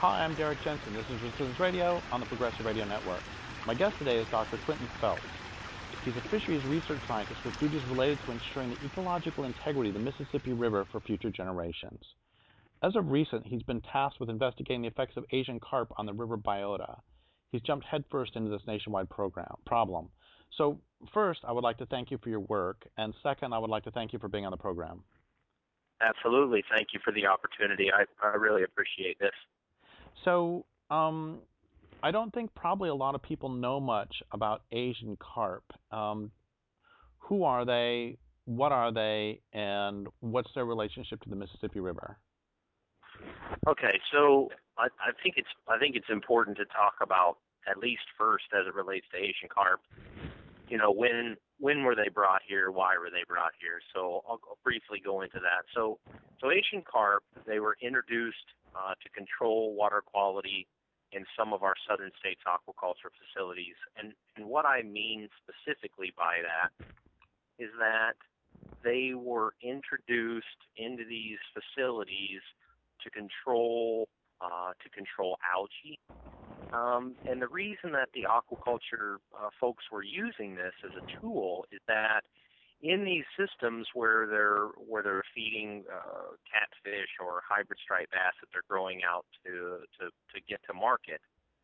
Hi, I'm Derek Jensen. This is Resistance Radio on the Progressive Radio Network. My guest today is Dr. Quentin Phelps. He's a fisheries research scientist with duties related to ensuring the ecological integrity of the Mississippi River for future generations. As of recent, he's been tasked with investigating the effects of Asian carp on the river biota. He's jumped headfirst into this nationwide problem. So, first, I would like to thank you for your work, and second, I would like to thank you for being on the program. Absolutely. Thank you for the opportunity. I really appreciate this. So, I don't think probably a lot of people know much about Asian carp. Who are they? What are they? And what's their relationship to the Mississippi River? Okay, so I think it's important to talk about, at least first as it relates to Asian carp. You know, when were they brought here? Why were they brought here? So I'll briefly go into that. So Asian carp, they were introduced to control water quality in some of our southern states' aquaculture facilities. And what I mean specifically by that is that they were introduced into these facilities to control algae. And the reason that the aquaculture folks were using this as a tool is that in these systems where they're feeding catfish or hybrid striped bass that they're growing out to get to market,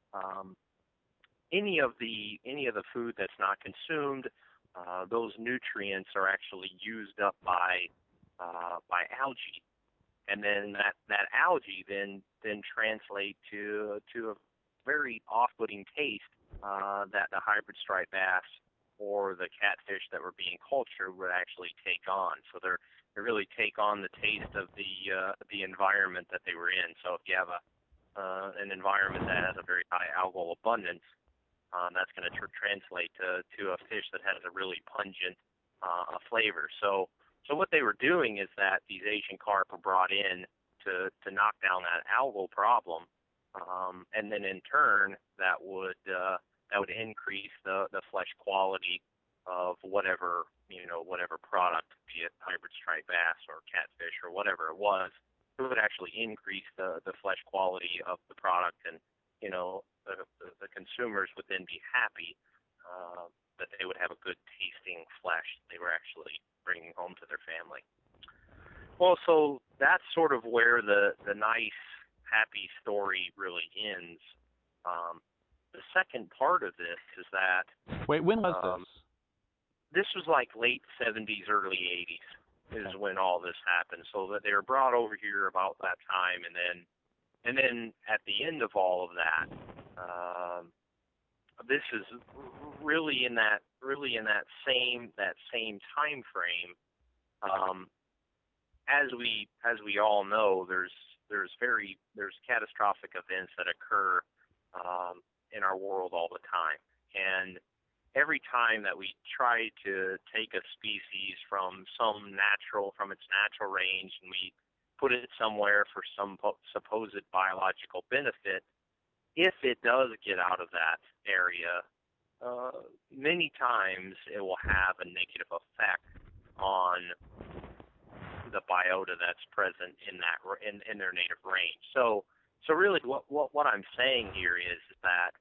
any of the food that's not consumed, those nutrients are actually used up by algae, and then that algae then translate to a very off-putting taste that the hybrid striped bass or the catfish that were being cultured would actually take on. So they really take on the taste of the environment that they were in. So if you have an environment that has a very high algal abundance, that's going to translate to a fish that has a really pungent flavor. So what they were doing is that these Asian carp were brought in to knock down that algal problem, and then in turn that would increase the flesh quality of whatever product, be it hybrid striped bass or catfish or whatever it was. It would actually increase the flesh quality of the product, and the consumers would then be happy that they would have a good tasting flesh they were actually bringing home to their family. Well, so that's sort of where the nice, happy story really ends. The second part of this is that... Wait, when was this? This was like late 70s, early 80s is when all this happened. So that they were brought over here about that time, and then at the end of all of that, this is really in that same time frame. As we all know, there's catastrophic events that occur in our world all the time, and every time that we try to take a species from its natural range and we put it somewhere for some supposed biological benefit, if it does get out of that area, many times it will have a negative effect on the biota that's present in their native range. So really, what I'm saying here is that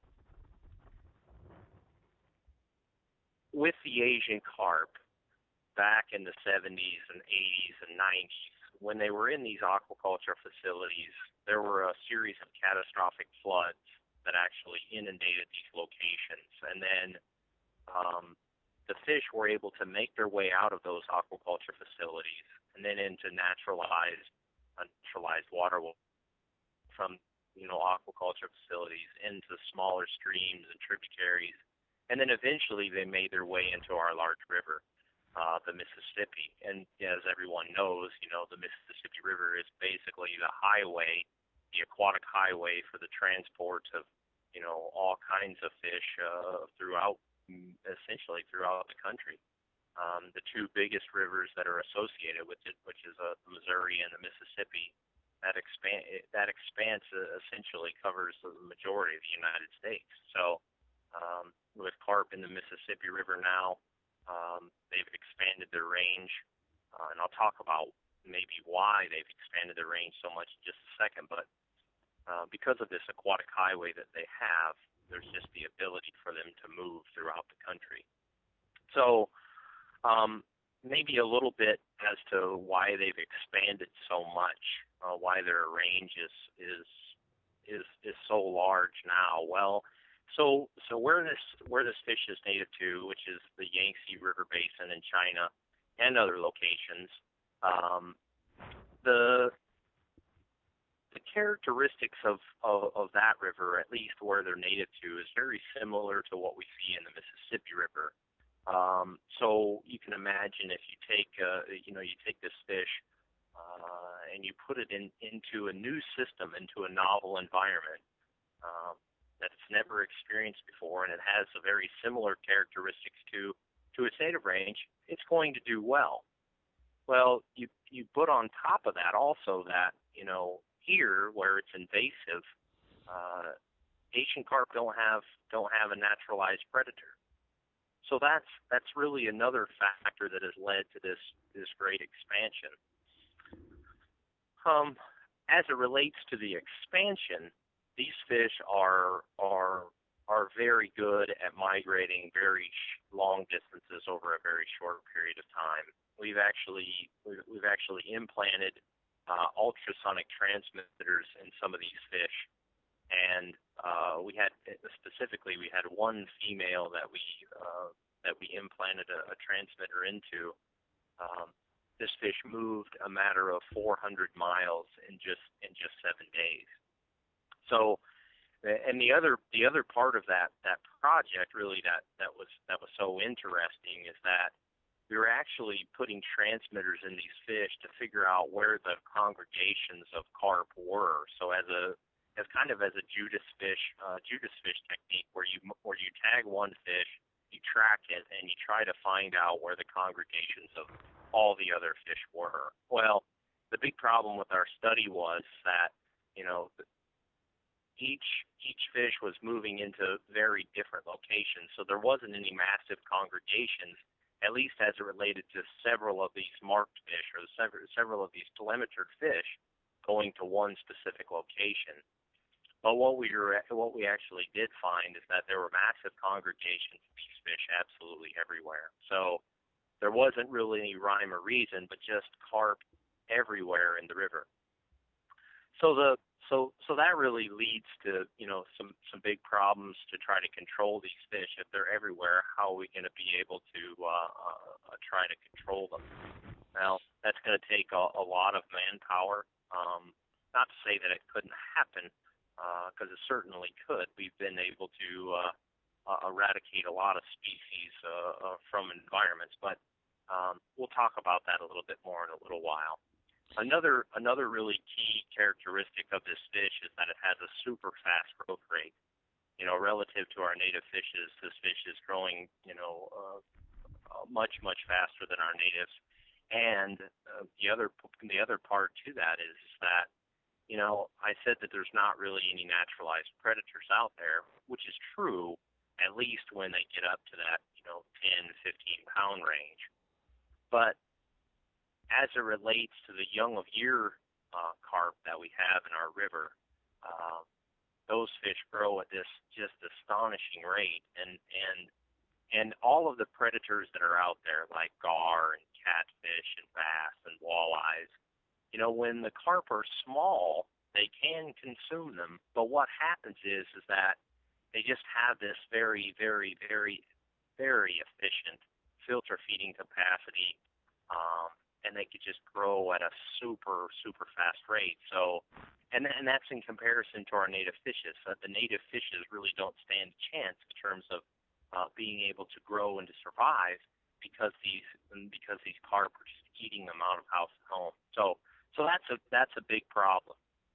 with the Asian carp back in the 70s and 80s and 90s, when they were in these aquaculture facilities, there were a series of catastrophic floods that actually inundated these locations. And then the fish were able to make their way out of those aquaculture facilities and then into naturalized water from aquaculture facilities into smaller streams and tributaries. And then eventually they made their way into our large river, the Mississippi. And as everyone knows, the Mississippi River is basically the highway, the aquatic highway for the transport of, all kinds of fish essentially throughout the country. The two biggest rivers that are associated with it, which is the Missouri and the Mississippi, that expanse essentially covers the majority of the United States. So with carp in the Mississippi River now, they've expanded their range, and I'll talk about maybe why they've expanded their range so much in just a second. But because of this aquatic highway that they have, there's just the ability for them to move throughout the country. So maybe a little bit as to why they've expanded so much, why their range is so large now. Well, so where this fish is native to, which is the Yangtze River Basin in China and other locations, the characteristics of that river, at least where they're native to, is very similar to what we see in the Mississippi River. So you can imagine if you take this fish and you put it into a new system, into a novel environment that it's never experienced before, and it has a very similar characteristics to its native range, it's going to do well. Well, you put on top of that also that, here where it's invasive, Asian carp don't have a naturalized predator. So that's really another factor that has led to this great expansion. As it relates to the expansion, these fish are very good at migrating very long distances over a very short period of time. We've actually implanted ultrasonic transmitters in some of these fish, and we had one female that we implanted a transmitter into. This fish moved a matter of 400 miles in just 7 days. So, and the other part of that project really that was so interesting is that we were actually putting transmitters in these fish to figure out where the congregations of carp were. So as kind of a Judas fish technique, where you tag one fish, you track it, and you try to find out where the congregations of all the other fish were. Well, the big problem with our study was that each fish was moving into very different locations, so there wasn't any massive congregations, at least as it related to several of these marked fish or several of these telemetered fish going to one specific location. But what we actually did find is that there were massive congregations of these fish absolutely everywhere. So there wasn't really any rhyme or reason, but just carp everywhere in the river. So that really leads to some big problems to try to control these fish. If they're everywhere, how are we going to be able to try to control them? Well, that's going to take a lot of manpower. Not to say that it couldn't happen, because it certainly could. We've been able to eradicate a lot of species from environments, but we'll talk about that a little bit more in a little while. Another really key characteristic of this fish is that it has a super fast growth rate. Relative to our native fishes, this fish is growing, much faster than our natives. And the other part to that is that, I said that there's not really any naturalized predators out there, which is true, at least when they get up to that, 10, 15-pound range. But as it relates to the young of year carp that we have in our river, those fish grow at this just astonishing rate, and all of the predators that are out there, like gar and catfish and bass and walleyes, when the carp are small, they can consume them. But what happens is that they just have this very, very, very, very efficient filter feeding capacity. And they could just grow at a super, super fast rate. So, and that's in comparison to our native fishes. The native fishes really don't stand a chance in terms of being able to grow and to survive because these carp are just eating them out of house and home. So that's a big problem.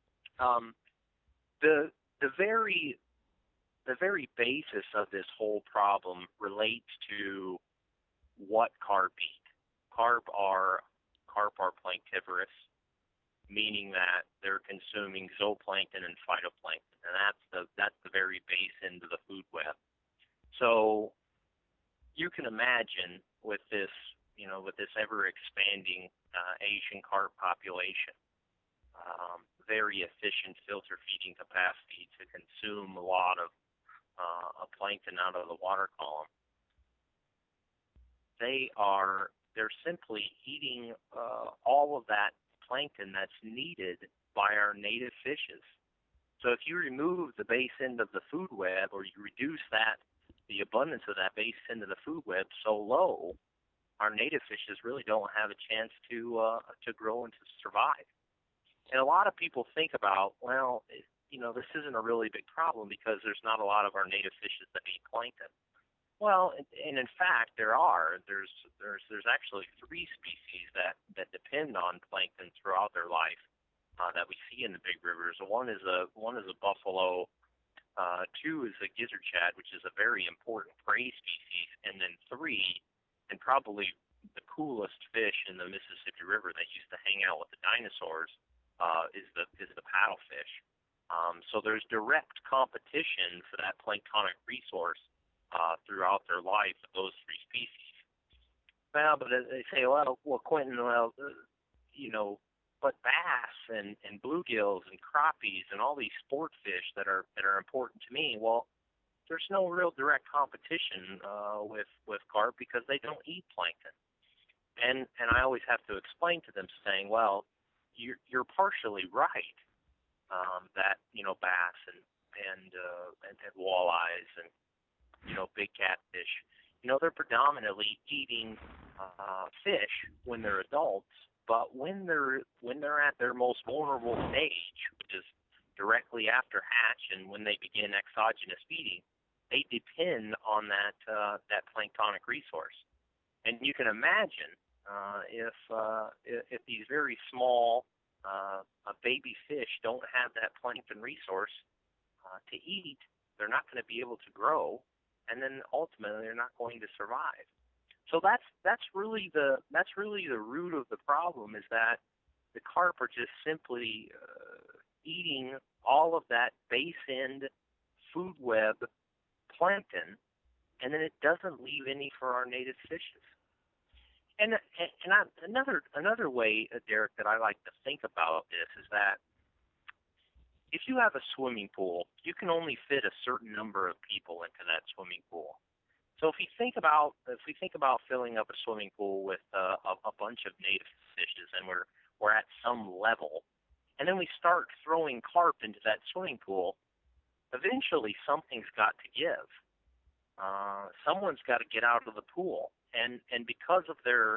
The very basis of this whole problem relates to what carp eat. Carp are planktivorous, meaning that they're consuming zooplankton and phytoplankton, and that's the very base end of the food web. So you can imagine with this ever expanding Asian carp population, very efficient filter feeding capacity to consume a lot of plankton out of the water column. They're simply eating all of that plankton that's needed by our native fishes. So if you remove the base end of the food web, or you reduce the abundance of that base end of the food web so low, our native fishes really don't have a chance to grow and to survive. And a lot of people think about, well, this isn't a really big problem because there's not a lot of our native fishes that eat plankton. Well, and in fact, there are. There's actually 3 species that depend on plankton throughout their life that we see in the big rivers. One is a buffalo. 2 is a gizzard shad, which is a very important prey species, and then 3, and probably the coolest fish in the Mississippi River that used to hang out with the dinosaurs, is the paddlefish. So there's direct competition for that planktonic resource throughout their life of those 3 species. Well, but they say, well, Quentin, but bass and bluegills and crappies and all these sport fish that are important to me, well, there's no real direct competition with carp because they don't eat plankton. And I always have to explain to them, saying, well, you're partially right that bass and walleyes and big catfish, they're predominantly eating fish when they're adults, but when they're at their most vulnerable stage, which is directly after hatch and when they begin exogenous feeding, they depend on that planktonic resource. And you can imagine if these very small baby fish don't have that plankton resource to eat, they're not going to be able to grow, and then ultimately they're not going to survive. So that's really the root of the problem, is that the carp are just simply eating all of that base end food web plankton, and then it doesn't leave any for our native fishes. And another way, Derek, that I like to think about this is that if you have a swimming pool, you can only fit a certain number of people into that swimming pool. So if we think about filling up a swimming pool with a bunch of native fishes, and we're at some level, and then we start throwing carp into that swimming pool, eventually something's got to give. Someone's got to get out of the pool, and because of their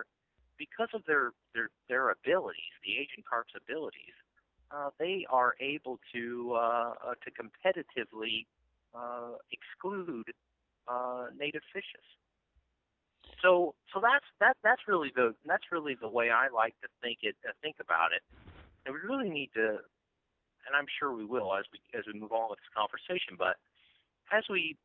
abilities, the Asian carp's abilities, they are able to competitively exclude native fishes. So that's really the way I like to think about it. And we really need to, and I'm sure we will as we move on with this conversation. But as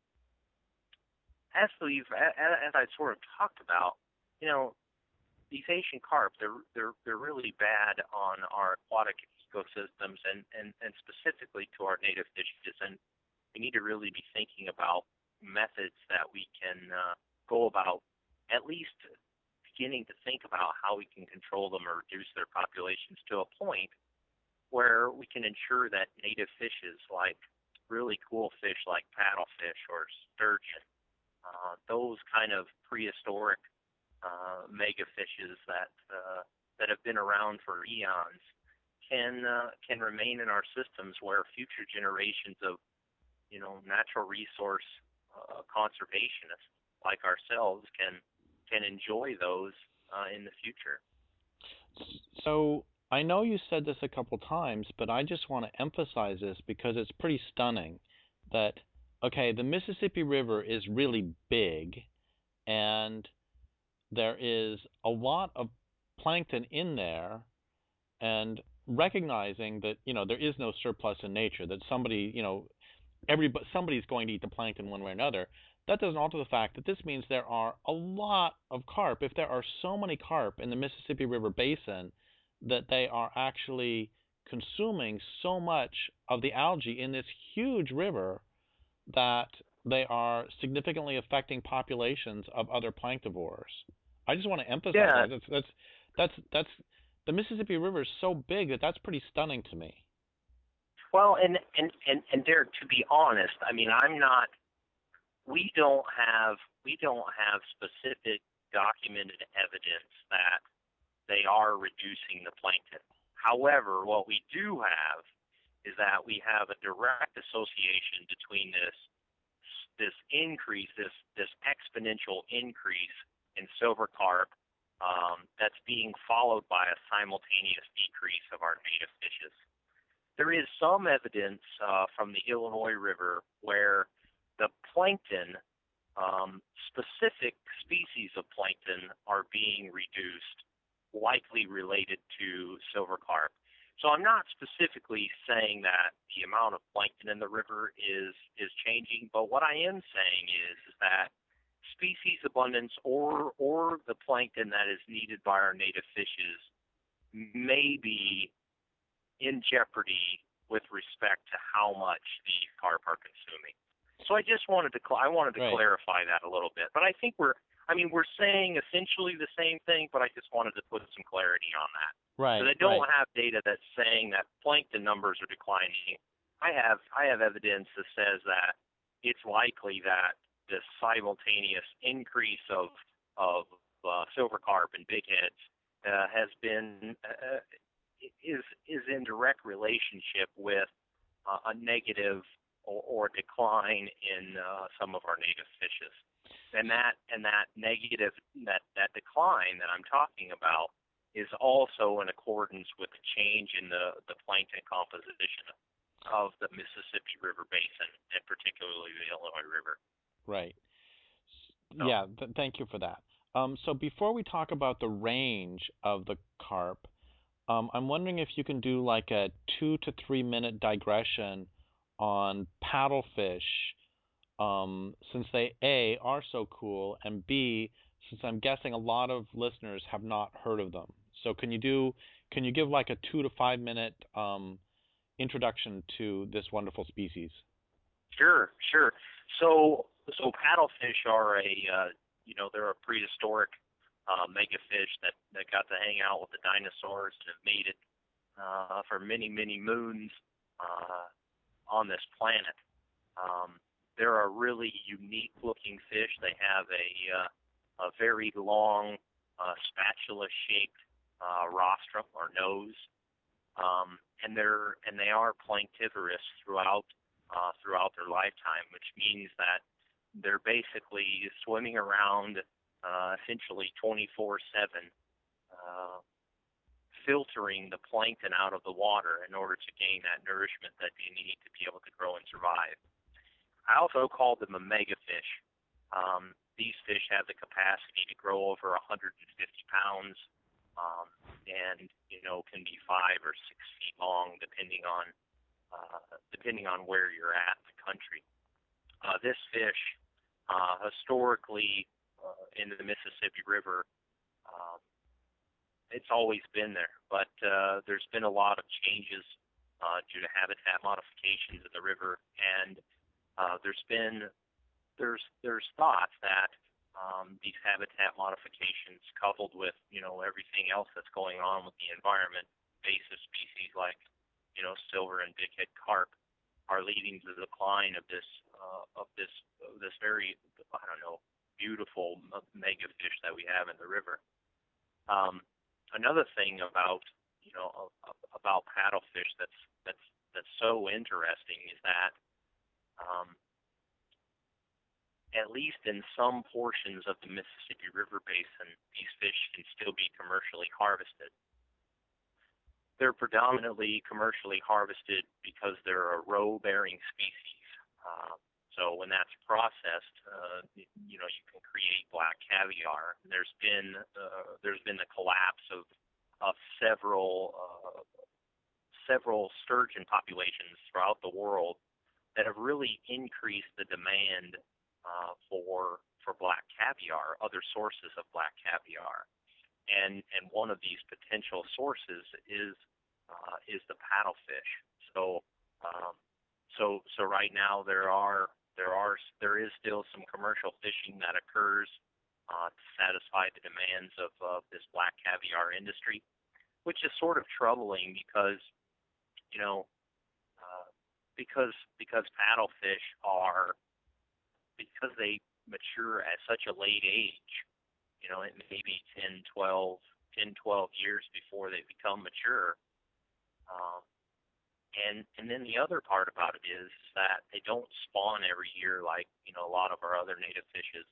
I sort of talked about, these Asian carp, they're really bad on our aquatic ecosystems and specifically to our native fishes, and we need to really be thinking about methods that we can go about at least beginning to think about how we can control them or reduce their populations to a point where we can ensure that native fishes, like really cool fish like paddlefish or sturgeon, those kind of prehistoric mega fishes that have been around for eons, can remain in our systems, where future generations of natural resource conservationists like ourselves can enjoy those in the future. So I know you said this a couple times, but I just want to emphasize this because it's pretty stunning that, okay, the Mississippi River is really big, and there is a lot of plankton in there, and recognizing that there is no surplus in nature, that somebody's going to eat the plankton one way or another, that doesn't alter the fact that this means there are a lot of carp. If there are so many carp in the Mississippi River Basin, that they are actually consuming so much of the algae in this huge river that they are significantly affecting populations of other planktivores. I just want to emphasize that. the Mississippi River is so big that that's pretty stunning to me. Well, and Derek, to be honest, I mean, I'm not. We don't have specific documented evidence that they are reducing the plankton. However, what we do have is that we have a direct association between this increase, this exponential increase in silver carp that's being followed by a simultaneous decrease of our native fishes. There is some evidence from the Illinois River where the plankton, specific species of plankton, are being reduced, likely related to silver carp. So I'm not specifically saying that the amount of plankton in the river is changing, but what I am saying is that species abundance or the plankton that is needed by our native fishes may be in jeopardy with respect to how much the carp are consuming. So I just wanted to clarify that a little bit. But I think we're saying essentially the same thing, but I just wanted to put some clarity on that. Right. So they don't have data that's saying that plankton numbers are declining. I have evidence that says that it's likely that the simultaneous increase of silver carp and big heads has been is in direct relationship with a negative or decline in some of our native fishes, and that negative that decline that I'm talking about is also in accordance with the change in the plankton composition of the Mississippi River Basin, and particularly the Illinois River. Right. Yeah. Thank you for that. So before we talk about the range of the carp, I'm wondering if you can do like a 2 to 3 minute digression on paddlefish, since they A, are so cool, and B, since I'm guessing a lot of listeners have not heard of them. So can you give like a 2 to 5 minute introduction to this wonderful species? Sure. So paddlefish are they're a prehistoric megafish that got to hang out with the dinosaurs and have made it for many, many moons on this planet. They're a really unique-looking fish. They have a very long spatula-shaped rostrum or nose, and they are planktivorous throughout their lifetime, which means that they're basically swimming around essentially 24/7, filtering the plankton out of the water in order to gain that nourishment that they need to be able to grow and survive. I also call them a megafish. These fish have the capacity to grow over 150 pounds, and can be 5 or 6 feet long, depending on where you're at in the country. This fish, historically, in the Mississippi River, it's always been there, but there's been a lot of changes due to habitat modifications in the river, and there's thoughts that these habitat modifications, coupled with everything else that's going on with the environment, invasive species like silver and bighead carp, are leading to the decline of this very beautiful megafish that we have in the river. Another thing about paddlefish that's so interesting is that at least in some portions of the Mississippi River Basin, these fish can still be commercially harvested. They're predominantly commercially harvested because they're a roe-bearing species. So when that's processed, you can create black caviar. There's been the collapse of several sturgeon populations throughout the world that have really increased the demand for black caviar, other sources of black caviar, and one of these potential sources is the paddlefish. So right now there is still some commercial fishing that occurs to satisfy the demands of this black caviar industry. which is sort of troubling because, you know, because paddlefish are, because they mature at such a late age, you know, it may be 12 years before they become mature. And then the other part about it is that they don't spawn every year like, you know, a lot of our other native fishes.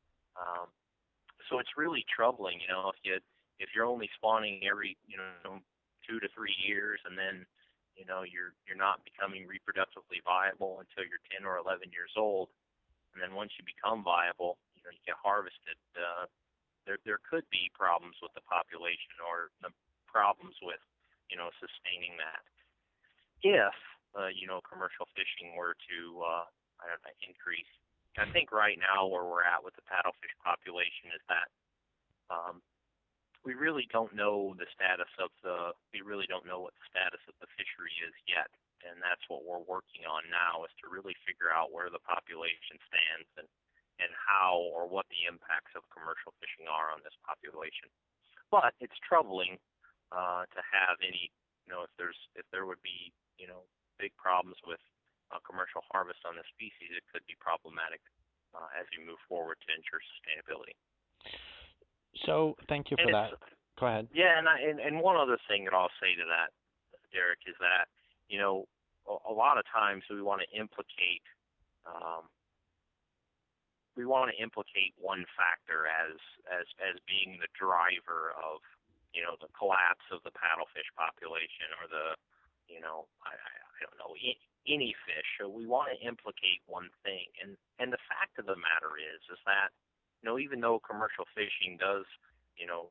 So it's really troubling, you know, if you're only spawning every, you know, 2 to 3 years, and then, you know, you're not becoming reproductively viable until you're 10 or 11 years old, and then once you become viable, you know, you get harvested. There could be problems with the population, or the problems with, you know, sustaining that. If you know, commercial fishing were to I don't know, increase. I think right now where we're at with the paddlefish population is that we really don't know what the status of the fishery is yet, and that's what we're working on now, is to really figure out where the population stands and how or what the impacts of commercial fishing are on this population. But it's troubling to have any, you know, if there would be, you know, big problems with commercial harvest on the species, it could be problematic as we move forward to ensure sustainability. So thank you for that. Go ahead. Yeah, and one other thing that I'll say to that, Derek, is that, you know, a lot of times we want to implicate one factor as being the driver of, you know, the collapse of the paddlefish population, or the, you know, I don't know, any fish. So we want to implicate one thing, and the fact of the matter is that, you know, even though commercial fishing does, you know,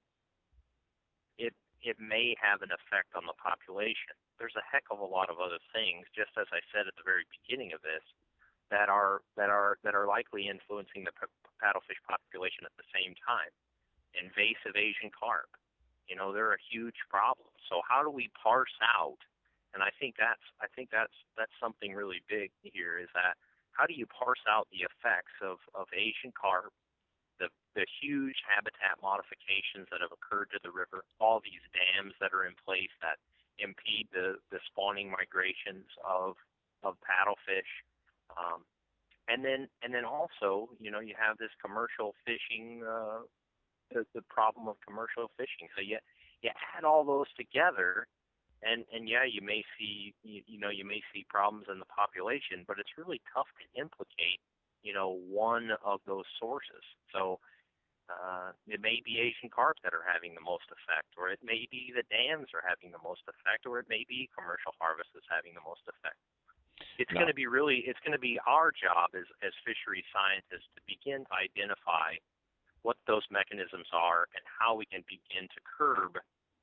it may have an effect on the population, there's a heck of a lot of other things, just as I said at the very beginning of this, that are likely influencing the paddlefish population at the same time. Invasive Asian carp, you know, they're a huge problem. So how do we parse out? And I think that's something really big here, is that how do you parse out the effects of Asian carp, the huge habitat modifications that have occurred to the river, all these dams that are in place that impede the spawning migrations of paddlefish, and then also, you know, you have this commercial fishing, the problem of commercial fishing. So you add all those together, and yeah, you may see problems in the population, but it's really tough to implicate, you know, one of those sources. So it may be Asian carp that are having the most effect, or it may be the dams are having the most effect, or it may be commercial harvest is having the most effect. It's going to be our job as fisheries scientists to begin to identify what those mechanisms are and how we can begin to curb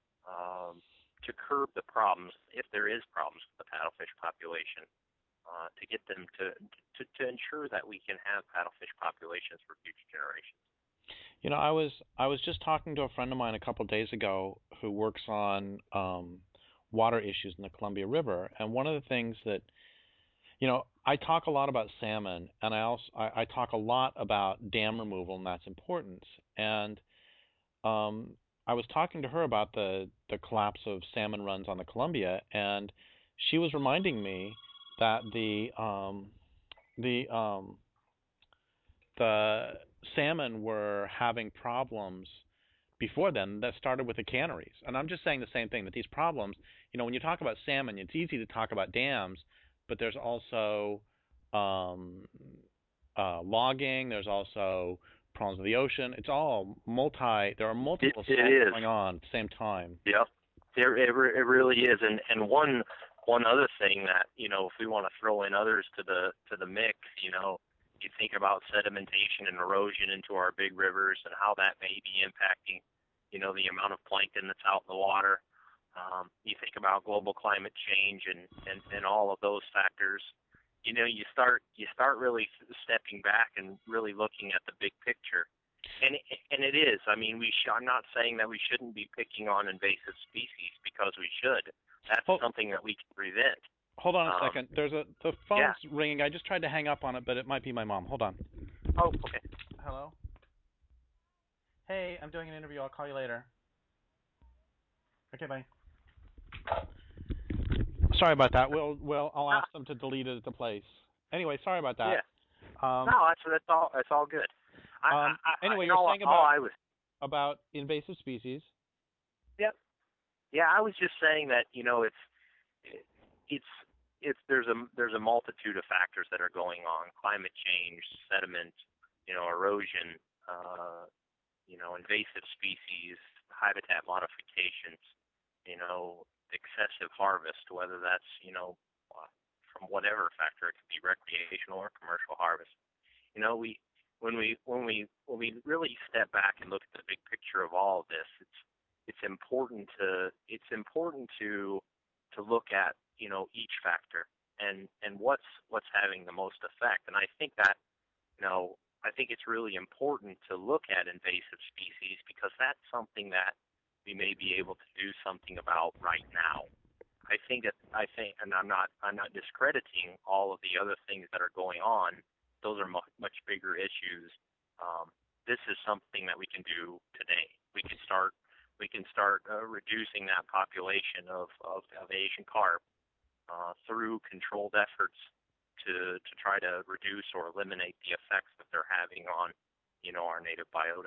the problems, if there is problems with the paddlefish population, to get them to ensure that we can have paddlefish populations for future generations. You know, I was just talking to a friend of mine a couple of days ago who works on water issues in the Columbia River, and one of the things that, you know, I talk a lot about salmon, and I talk a lot about dam removal and that's importance. And I was talking to her about the collapse of salmon runs on the Columbia, and she was reminding me that the salmon were having problems before then that started with the canneries. And I'm just saying the same thing, that these problems, you know, when you talk about salmon, it's easy to talk about dams, but there's also logging, there's also problems with the ocean. It's all there are multiple things going on at the same time. Yep. It really is. And one other thing that, you know, if we want to throw in others to the mix, you know, you think about sedimentation and erosion into our big rivers and how that may be impacting, you know, the amount of plankton that's out in the water. You think about global climate change and all of those factors. You know, you start really stepping back and really looking at the big picture. And it is. I mean, I'm not saying that we shouldn't be picking on invasive species, because we should. That's something that we can prevent. Hold on a second. The phone's ringing. I just tried to hang up on it, but it might be my mom. Hold on. Oh, okay. Hello? Hey, I'm doing an interview. I'll call you later. Okay, bye. Sorry about that. I'll ask them to delete it at the place. Anyway, sorry about that. Yeah. No, that's all good. Anyway, you you're know, saying about invasive species. Yep. Yeah, I was just saying that there's a multitude of factors that are going on: climate change, sediment, erosion, invasive species, habitat modifications, excessive harvest, whether that's from whatever factor, it could be recreational or commercial harvest. We when we really step back and look at the big picture of all of this, it's important to look at each factor and what's having the most effect. And I think that I think it's really important to look at invasive species because that's something that we may be able to do something about right now. I think, and I'm not discrediting all of the other things that are going on. Those are much bigger issues. This is something that we can do today. We can start reducing that population of Asian carp through controlled efforts to try to reduce or eliminate the effects that they're having on our native biota.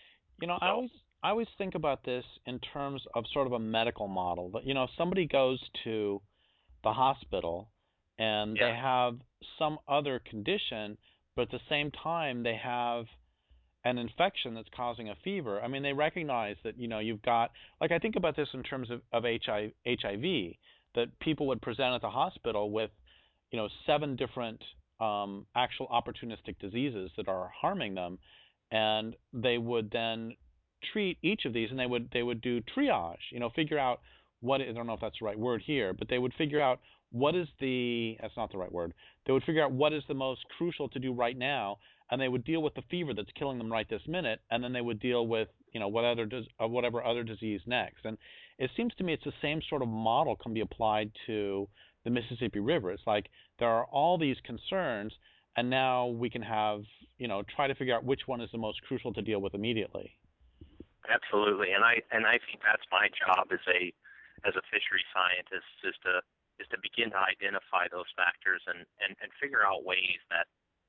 I always think about this in terms of sort of a medical model. But if somebody goes to the hospital and they have some other condition, but at the same time they have an infection that's causing a fever. I mean, they recognize that you've got, like, I think about this in terms of HIV, that people would present at the hospital with 7 different actual opportunistic diseases that are harming them, and they would then treat each of these, and they would do triage, figure out what, I don't know if that's the right word here, but they would figure out that's not the right word. They would figure out what is the most crucial to do right now, and they would deal with the fever that's killing them right this minute, and then they would deal with whatever other disease next. And it seems to me it's the same sort of model can be applied to the Mississippi River. It's like there are all these concerns, and now we can have try to figure out which one is the most crucial to deal with immediately. Absolutely, and I think that's my job as a fishery scientist is to begin to identify those factors and figure out ways that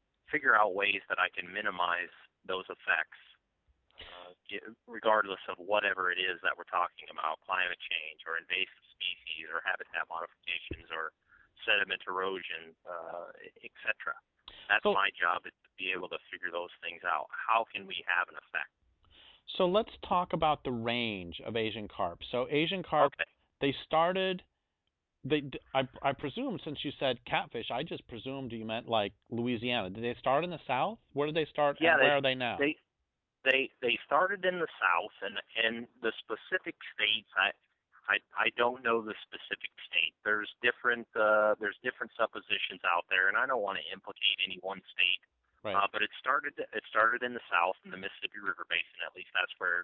I can minimize those effects, regardless of whatever it is that we're talking about: climate change, or invasive species, or habitat modifications, or sediment erosion, etc. That's my job, is to be able to figure those things out. How can we have an effect? So let's talk about the range of Asian carp. So Asian carp, they started. I presume, since you said catfish, I just presumed you meant like Louisiana. Did they start in the South? Where did they start? Yeah, and where are they now? They started in the South, and the specific states. I don't know the specific state. There's different suppositions out there, and I don't want to implicate any one state. Right. But it started in the South, in the Mississippi River Basin. At least that's what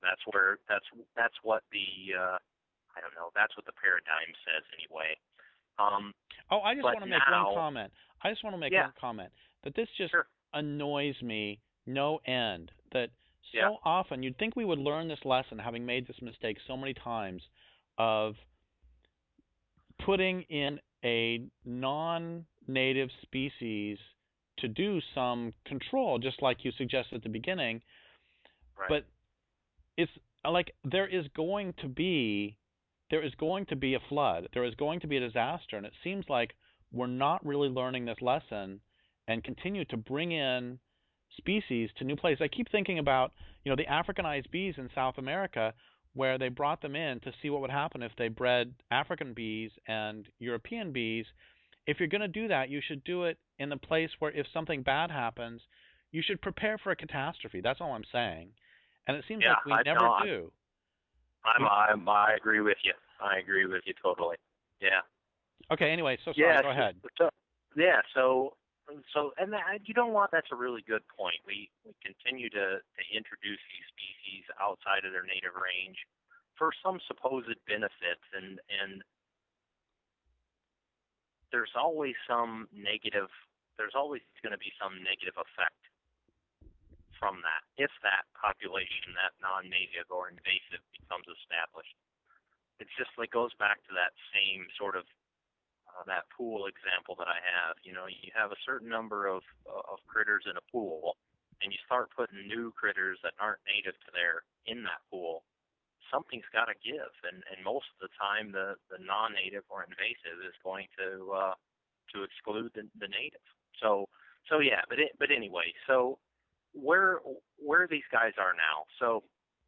the I don't know. That's what the paradigm says anyway. I just want to make one comment. One comment that this just annoys me no end. That so often you'd think we would learn this lesson, having made this mistake so many times, of putting in a non-native species to do some control, just like you suggested at the beginning. Right. But it's like there is going to be a flood. There is going to be a disaster, and it seems like we're not really learning this lesson and continue to bring in species to new places. I keep thinking about, the Africanized bees in South America, where they brought them in to see what would happen if they bred African bees and European bees. If you're going to do that, you should do it in the place where if something bad happens, you should prepare for a catastrophe. That's all I'm saying. And it seems like we never do. I agree with you. I agree with you totally. Yeah. Okay. Anyway, so sorry. Go ahead. So, and you know what? That's a really good point. We continue to introduce these species outside of their native range for some supposed benefits, and there's always some negative. There's always going to be some negative effect from that if that population, that non-native or invasive, becomes established. it's just like goes back to that same sort of that pool example that I have. You know, you have a certain number of critters in a pool, and you start putting new critters that aren't native to there in that pool. Something's got to give, and most of the time, the non-native or invasive is going to exclude the native. So yeah, but anyway, so where these guys are now, so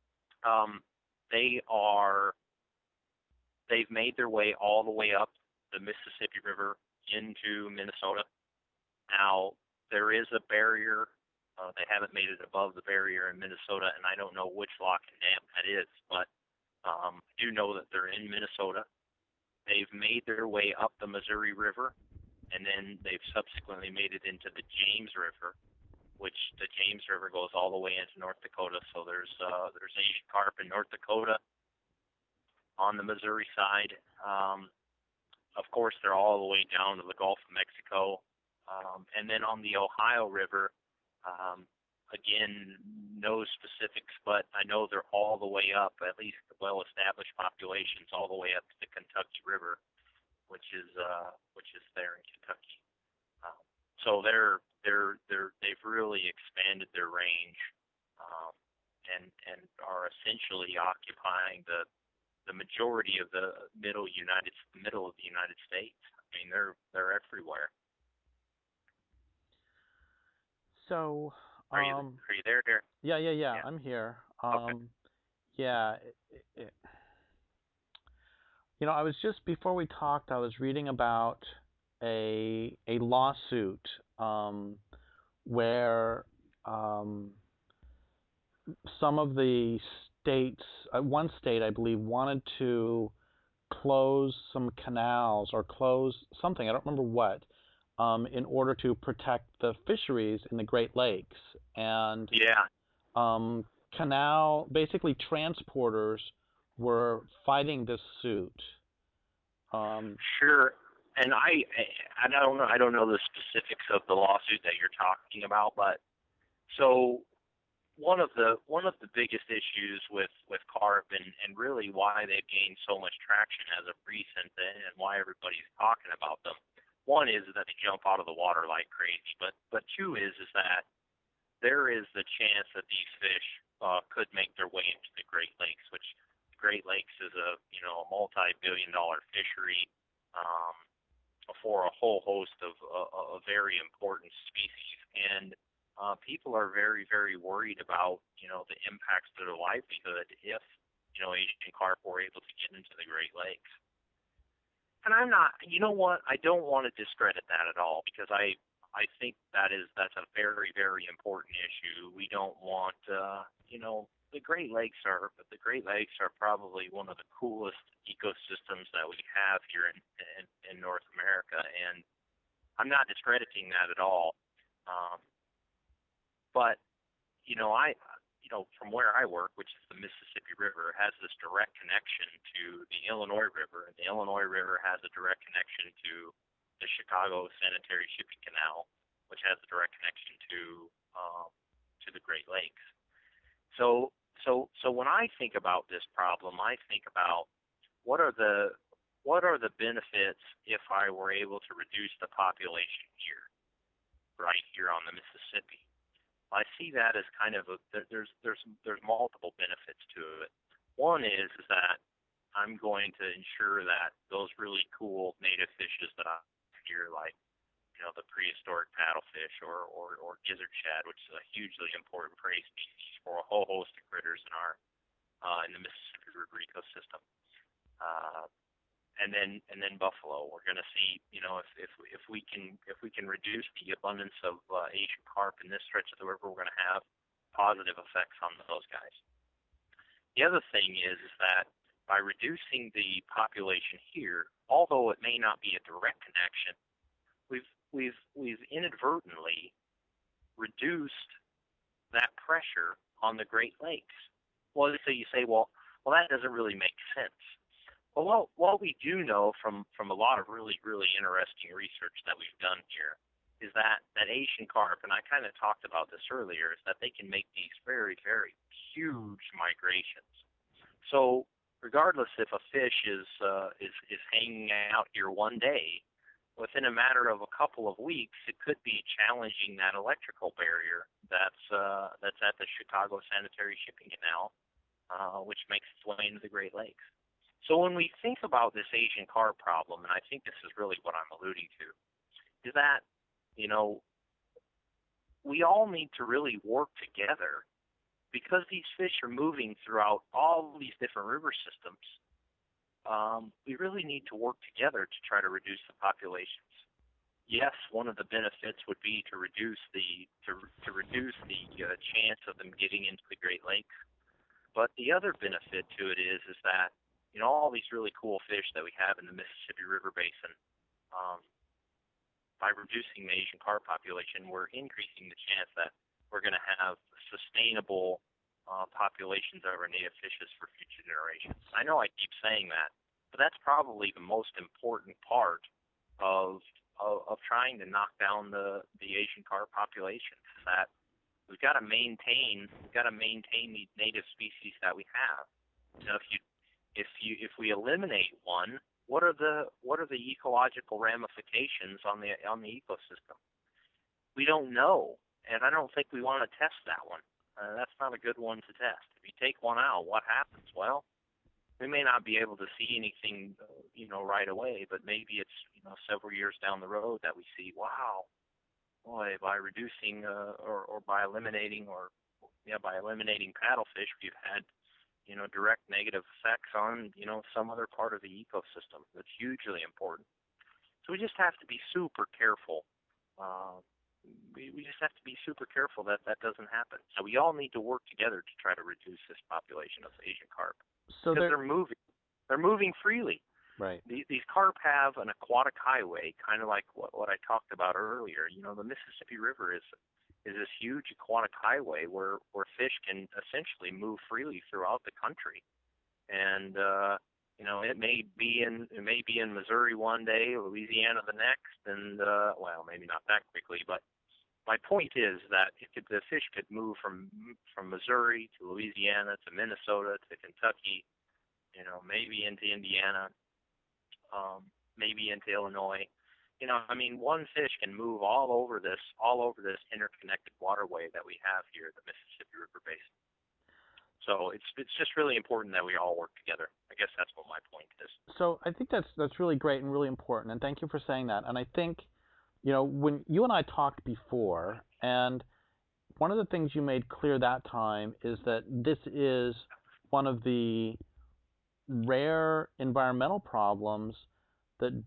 they've made their way all the way up the Mississippi River into Minnesota. Now, there is a barrier. They haven't made it above the barrier in Minnesota, and I don't know which lock and dam that is, but I do know that they're in Minnesota. They've made their way up the Missouri River, and then they've subsequently made it into the James River, which the James River goes all the way into North Dakota. So there's Asian carp in North Dakota on the Missouri side. Of course, they're all the way down to the Gulf of Mexico. And then on the Ohio River, again, no specifics, but I know they're all the way up, at least the well-established populations, all the way up to the Kentucky River, which is there in Kentucky. So they've really expanded their range, and are essentially occupying the majority of the middle of the United States. I mean, they're everywhere. So, are you there, dear? Yeah. I'm here. Okay. Yeah. You know, I was just before we talked, I was reading about a lawsuit where some of the states, one state I believe, wanted to close some canals or close something, I don't remember what, in order to protect the fisheries in the Great Lakes. And basically transporters were fighting this suit. Sure. And I don't know the specifics of the lawsuit that you're talking about, but so one of the biggest issues with carp and really why they've gained so much traction as of recent and why everybody's talking about them. One is that they jump out of the water like crazy, but two is that there is the chance that these fish could make their way into the Great Lakes, which the Great Lakes is a multi-billion-dollar fishery for a whole host of very important species, and people are very, very worried about the impacts to their livelihood if Asian carp were able to get into the Great Lakes. And I'm not, I don't want to discredit that at all, because I think that's a very, very important issue. We don't want, the Great Lakes are probably one of the coolest ecosystems that we have here in North America, and I'm not discrediting that at all. But from where I work, which is the Mississippi River, has this direct connection to the Illinois River, and the Illinois River has a direct connection to the Chicago Sanitary Shipping Canal, which has a direct connection to the Great Lakes. So when I think about this problem, I think about what are the benefits if I were able to reduce the population here, right here on the Mississippi. I see that as kind of there's multiple benefits to it. One is that I'm going to ensure that those really cool native fishes that I here, like the prehistoric paddlefish or gizzard shad, which is a hugely important prey species for a whole host of critters in the Mississippi River ecosystem. And then buffalo. We're going to see, if we can reduce the abundance of Asian carp in this stretch of the river, we're going to have positive effects on those guys. The other thing is that by reducing the population here, although it may not be a direct connection, we've inadvertently reduced that pressure on the Great Lakes. Well, so you say, well, that doesn't really make sense. Well, what we do know from a lot of really, really interesting research that we've done here is that Asian carp, and I kind of talked about this earlier, is that they can make these very, very huge migrations. So regardless if a fish is hanging out here one day, within a matter of a couple of weeks, it could be challenging that electrical barrier that's at the Chicago Sanitary Shipping Canal, which makes its way into the Great Lakes. So when we think about this Asian carp problem, and I think this is really what I'm alluding to, is that, you know, we all need to really work together because these fish are moving throughout all these different river systems. We really need to work together to try to reduce the populations. Yes, one of the benefits would be to reduce the chance of them getting into the Great Lakes. But the other benefit to it is that, you know, all these really cool fish that we have in the Mississippi River Basin, by reducing the Asian carp population, we're increasing the chance that we're going to have sustainable populations of our native fishes for future generations. I know I keep saying that, but that's probably the most important part of trying to knock down the Asian carp populations. That we've got to maintain these native species that we have. You know, if we eliminate one, what are the ecological ramifications on the ecosystem? We don't know, and I don't think we want to test that one. That's not a good one to test. If you take one out, what happens? Well, we may not be able to see anything, you know, right away, but maybe it's, you know, several years down the road that we see, wow, boy, by reducing or by eliminating paddlefish, we've had, you know, direct negative effects on, you know, some other part of the ecosystem. That's hugely important. So we just have to be super careful. We just have to be super careful that doesn't happen. So we all need to work together to try to reduce this population of Asian carp. So because they're moving freely. Right. These carp have an aquatic highway, kind of like what I talked about earlier. You know, the Mississippi River is this huge aquatic highway where fish can essentially move freely throughout the country. And you know, it may be in Missouri one day, Louisiana the next, and well, maybe not that quickly, but my point is that the fish could move from Missouri to Louisiana to Minnesota to Kentucky, you know, maybe into Indiana, maybe into Illinois. You know, I mean, one fish can move all over this interconnected waterway that we have here at the Mississippi River Basin. So it's just really important that we all work together. I guess that's what my point is. So I think that's really great and really important, and thank you for saying that. And I think, you know, when you and I talked before, and one of the things you made clear that time is that this is one of the rare environmental problems that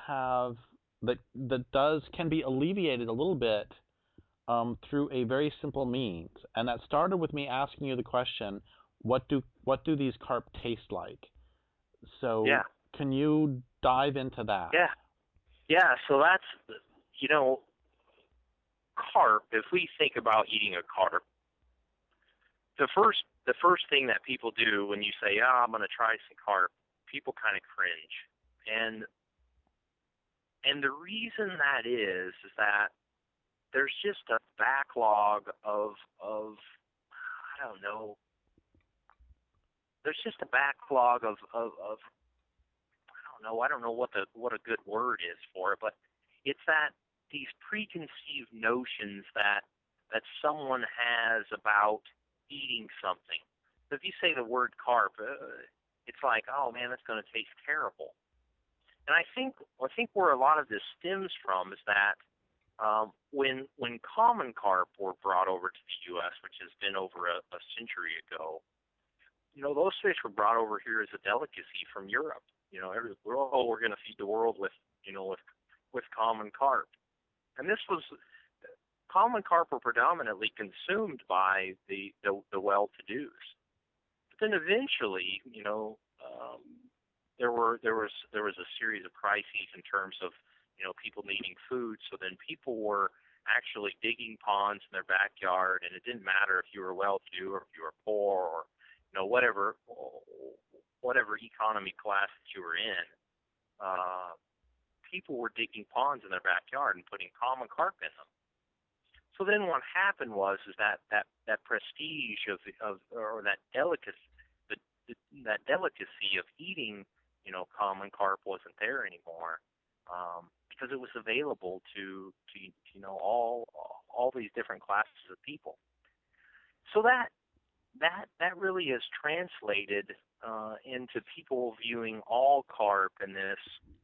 can be alleviated a little bit through a very simple means. And that started with me asking you the question, what do these carp taste like? So yeah. Can you dive into that? Yeah, so that's, you know, carp, if we think about eating a carp, the first thing that people do when you say, I'm going to try some carp, people kind of cringe. And the reason that is that there's just a backlog of I don't know. There's just a backlog of I don't know what a good word is for it, but it's that these preconceived notions that someone has about eating something. So if you say the word carp, it's like, oh man, that's going to taste terrible. And I think where a lot of this stems from is that when common carp were brought over to the U.S., which has been over a century ago, you know, those fish were brought over here as a delicacy from Europe. You know, we're going to feed the world with common carp, and common carp were predominantly consumed by the well-to-dos. But then eventually, you know, there was a series of crises in terms of, you know, people needing food. So then people were actually digging ponds in their backyard, and it didn't matter if you were well-to-do or if you were poor or, you know, whatever economy class that you were in. People were digging ponds in their backyard and putting common carp in them. So then what happened was that prestige of that delicacy, the that delicacy of eating, common carp wasn't there anymore, because it was available to all these different classes of people. So that really is translated into people viewing all carp in this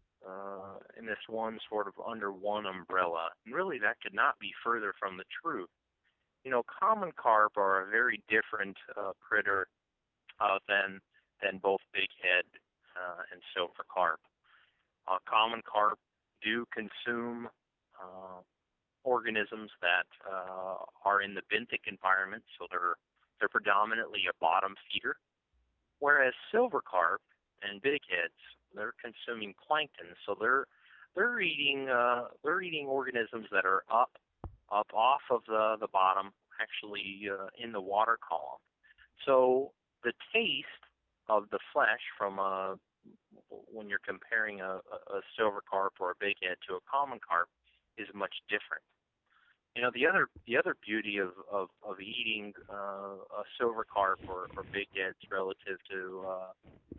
one sort of under one umbrella. And really, that could not be further from the truth. Common carp are a very different critter than both bighead and silver carp. Common carp do consume organisms that are in the benthic environment, so they're predominantly a bottom feeder. Whereas silver carp and bigheads, they're consuming plankton, so they're eating organisms that are up off of the bottom, actually in the water column. So the taste of the flesh from when you're comparing a silver carp or a bighead to a common carp is much different. The other beauty of eating a silver carp or bigheads relative to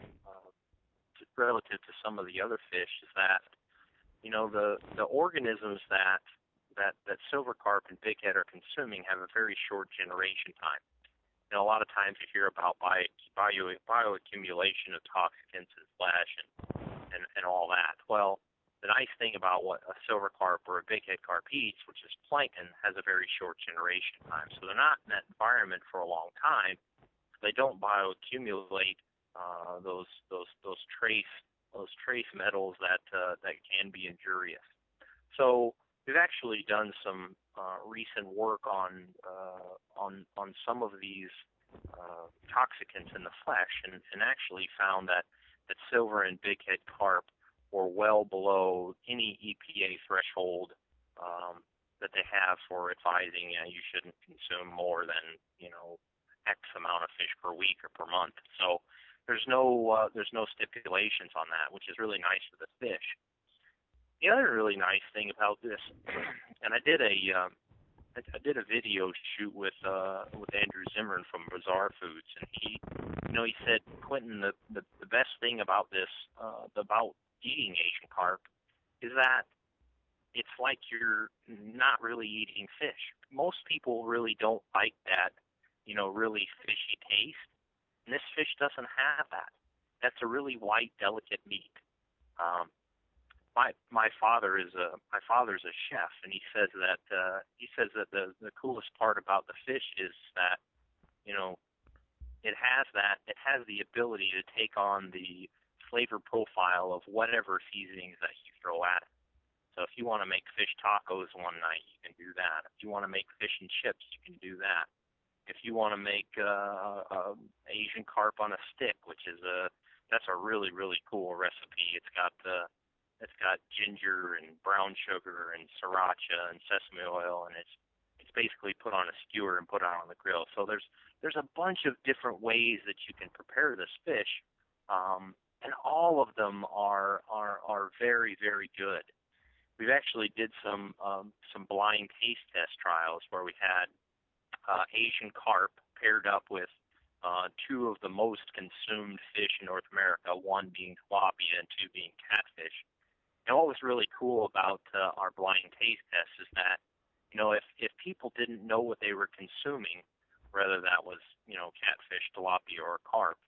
some of the other fish is that the organisms that silver carp and bighead are consuming have a very short generation time. A lot of times you hear about bioaccumulation of toxicants in flesh and all that. Well, the nice thing about what a silver carp or a bighead carp eats, which is plankton, has a very short generation time. So they're not in that environment for a long time. They don't bioaccumulate those trace metals that can be injurious. So we've actually done some recent work on some of these toxicants in the flesh, and actually found that silver and bighead carp were well below any EPA threshold that they have for advising you shouldn't consume more than X amount of fish per week or per month. So there's no stipulations on that, which is really nice for the fish. The other really nice thing about this, and I did a video shoot with Andrew Zimmern from Bizarre Foods, and he said, Quentin, the best thing about this, about eating Asian carp, is that it's like you're not really eating fish. Most people really don't like that, really fishy taste, and this fish doesn't have that. That's a really white, delicate meat. My father's a chef, and he says that the coolest part about the fish is that it has the ability to take on the flavor profile of whatever seasonings that you throw at it. So if you want to make fish tacos one night, you can do that. If you want to make fish and chips, you can do that. If you want to make Asian carp on a stick, that's a really, really cool recipe. It's got ginger and brown sugar and sriracha and sesame oil, and it's basically put on a skewer and put out on the grill. So there's a bunch of different ways that you can prepare this fish, and all of them are very, very good. We've actually did some blind taste test trials where we had Asian carp paired up with two of the most consumed fish in North America, one being tilapia and two being catfish. And what was really cool about our blind taste test is that, if people didn't know what they were consuming, whether that was, catfish, tilapia, or carp,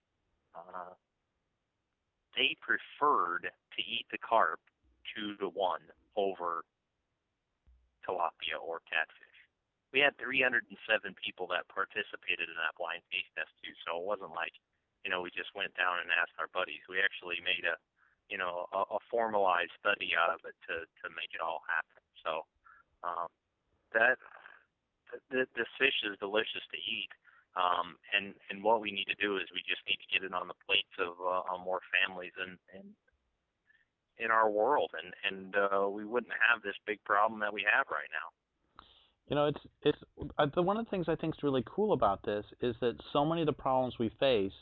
they preferred to eat the carp 2-to-1 over tilapia or catfish. We had 307 people that participated in that blind taste test too, so it wasn't like, we just went down and asked our buddies. We actually made a formalized study out of it to make it all happen. So this fish is delicious to eat, and what we need to do is we just need to get it on the plates of more families in our world, and we wouldn't have this big problem that we have right now. It's one of the things I think is really cool about this is that so many of the problems we face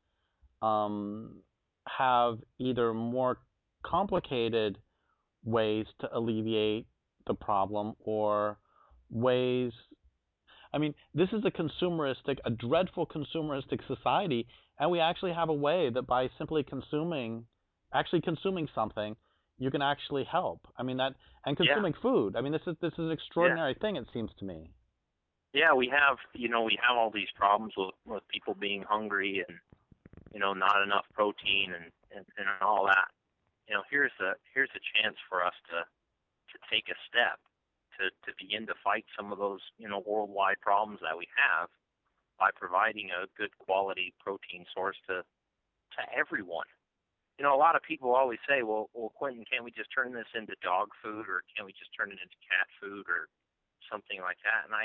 have either more complicated ways to alleviate the problem or ways. I mean, this is a dreadful consumeristic society, and we actually have a way that by simply actually consuming something, you can actually help. I mean and Yeah, consuming food. I mean, this is an yeah, extraordinary thing. It seems to me. yeah. We have all these problems with people being hungry and not enough protein and all that. Here's a chance for us to take a step to begin to fight some of those worldwide problems that we have by providing a good quality protein source to everyone. A lot of people always say, well, Quentin, can't we just turn this into dog food, or can't we just turn it into cat food, or something like that? And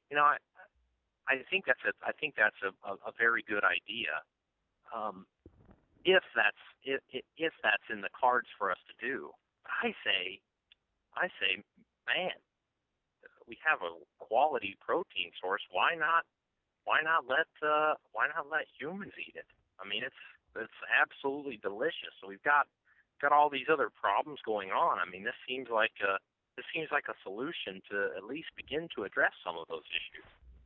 I think that's a very good idea. If that's in the cards for us to do, I say, man, we have a quality protein source. Why not let humans eat it? I mean, it's absolutely delicious. So we've got all these other problems going on. I mean, this seems like a solution to at least begin to address some of those issues.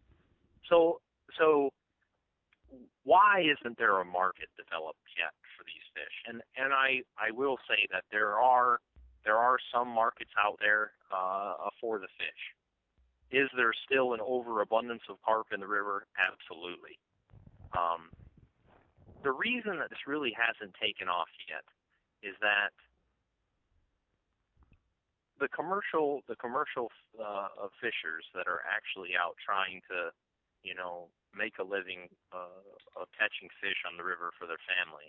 So why isn't there a market developed yet for these fish? And I will say that there are some markets out there for the fish. Is there still an overabundance of carp in the river? Absolutely. The reason that this really hasn't taken off yet is that the commercial fishers that are actually out trying to, make a living of catching fish on the river for their family.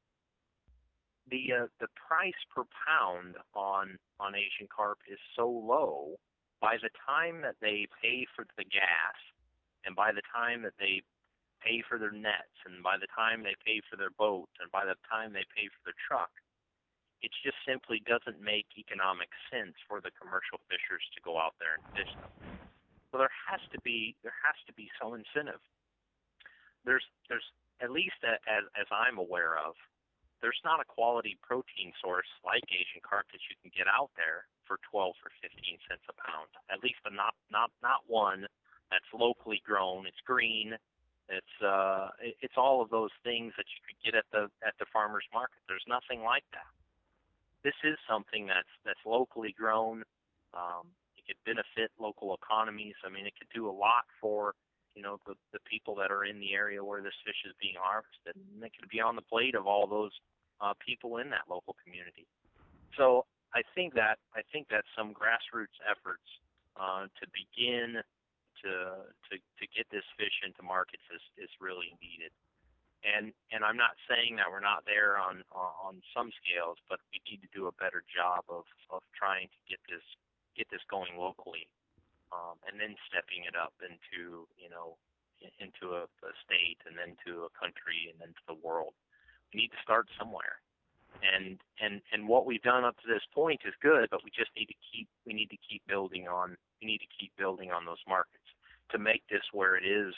The price per pound on Asian carp is so low. By the time that they pay for the gas, and by the time that they pay for their nets, and by the time they pay for their boat, and by the time they pay for their truck, it just simply doesn't make economic sense for the commercial fishers to go out there and fish them. So there has to be some incentive. There's at least as I'm aware of, there's not a quality protein source like Asian carp that you can get out there for 12 or 15 cents a pound. At least not one that's locally grown. It's green. It's all of those things that you could get at the farmers market. There's nothing like that. This is something that's locally grown. It could benefit local economies. I mean, it could do a lot for the people that are in the area where this fish is being harvested, and it could be on the plate of all those people in that local community. So I think that some grassroots efforts to begin to get this fish into markets is really needed. And I'm not saying that we're not there on some scales, but we need to do a better job of trying to get this going locally, and then stepping it up into a state, and then to a country, and then to the world. We need to start somewhere. And what we've done up to this point is good, but we need to keep building on those markets to make this where it is,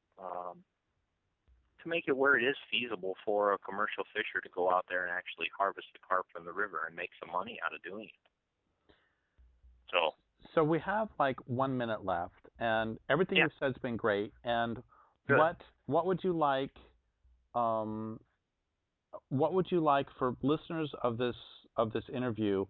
feasible for a commercial fisher to go out there and actually harvest the carp from the river and make some money out of doing it. So we have like 1 minute left, and everything you've said has been great. And good. What would you like? What would you like for listeners of this interview?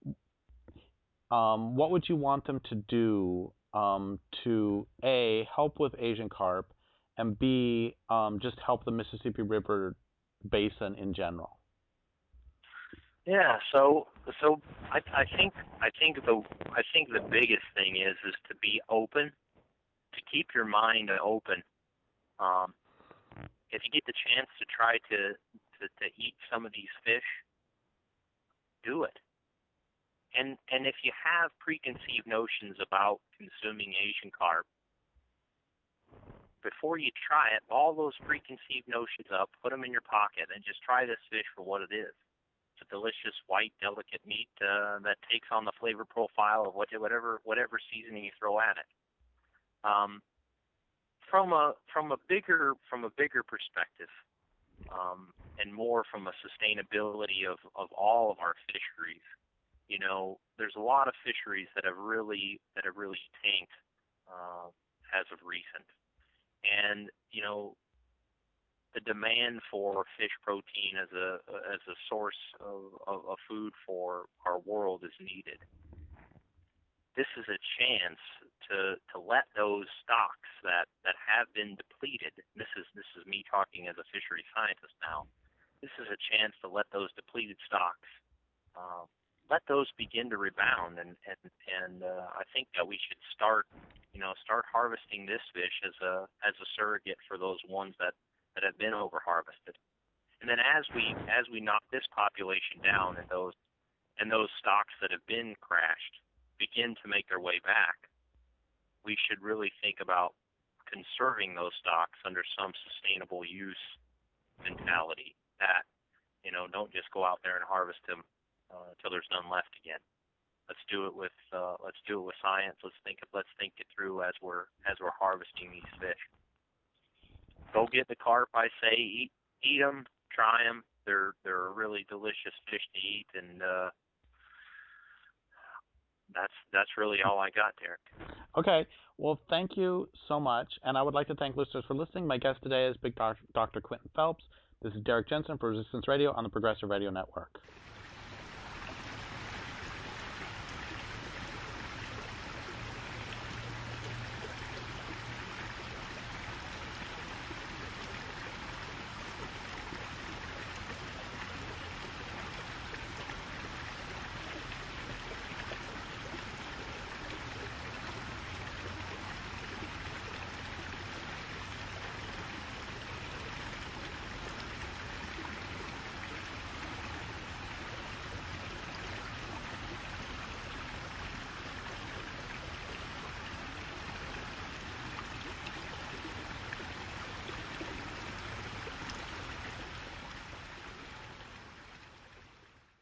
What would you want them to do to A, help with Asian carp, and B, just help the Mississippi River basin in general? Yeah, so I think the biggest thing is to be open, to keep your mind open. If you get the chance to try to eat some of these fish, do it. And if you have preconceived notions about consuming Asian carp, before you try it, all those preconceived notions up, put them in your pocket, and just try this fish for what it is. It's a delicious, white, delicate meat that takes on the flavor profile of whatever seasoning you throw at it. From a bigger perspective, and more from a sustainability of all of our fisheries, there's a lot of fisheries that have really tanked as of recent. And the demand for fish protein as a source of food for our world is needed. This is a chance to let those stocks that have been depleted. This is me talking as a fishery scientist now. This is a chance to let those depleted stocks let those begin to rebound, and I think that we should start harvesting this fish as a surrogate for those ones that have been over harvested. And then as we knock this population down, and those stocks that have been crashed begin to make their way back, we should really think about conserving those stocks under some sustainable use mentality. That don't just go out there and harvest them until there's none left again. Let's do it with science. Let's think it through as we're harvesting these fish. Go get the carp, I say. Eat them, try them. They're a really delicious fish to eat, and that's really all I got, Derek. Okay. Well, thank you so much, and I would like to thank listeners for listening. My guest today is Big Dr. Quentin Phelps. This is Derek Jensen for Resistance Radio on the Progressive Radio Network.